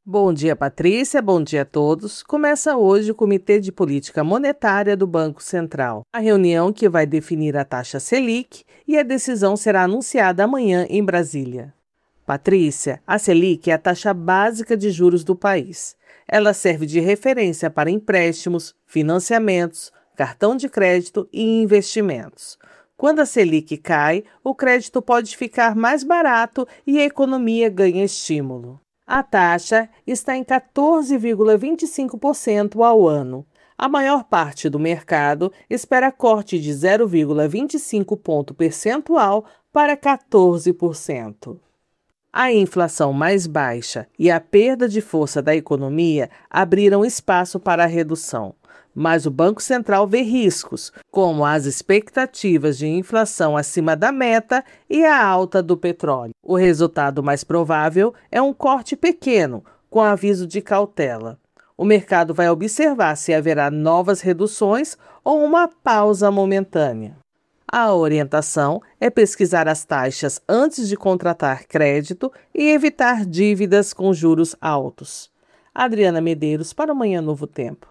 Bom dia, Patrícia. Bom dia a todos. Começa hoje o Comitê de Política Monetária do Banco Central. A reunião que vai definir a taxa Selic e a decisão será anunciada amanhã em Brasília. Patrícia, a Selic é a taxa básica de juros do país. Ela serve de referência para empréstimos, financiamentos, cartão de crédito e investimentos. Quando a Selic cai, o crédito pode ficar mais barato e a economia ganha estímulo. A taxa está em 14,25% ao ano. A maior parte do mercado espera corte de 0,25 ponto percentual para 14%. A inflação mais baixa e a perda de força da economia abriram espaço para a redução. Mas o Banco Central vê riscos, como as expectativas de inflação acima da meta e a alta do petróleo. O resultado mais provável é um corte pequeno, com aviso de cautela. O mercado vai observar se haverá novas reduções ou uma pausa momentânea. A orientação é pesquisar as taxas antes de contratar crédito e evitar dívidas com juros altos. Adriana Medeiros para o Manhã Novo Tempo.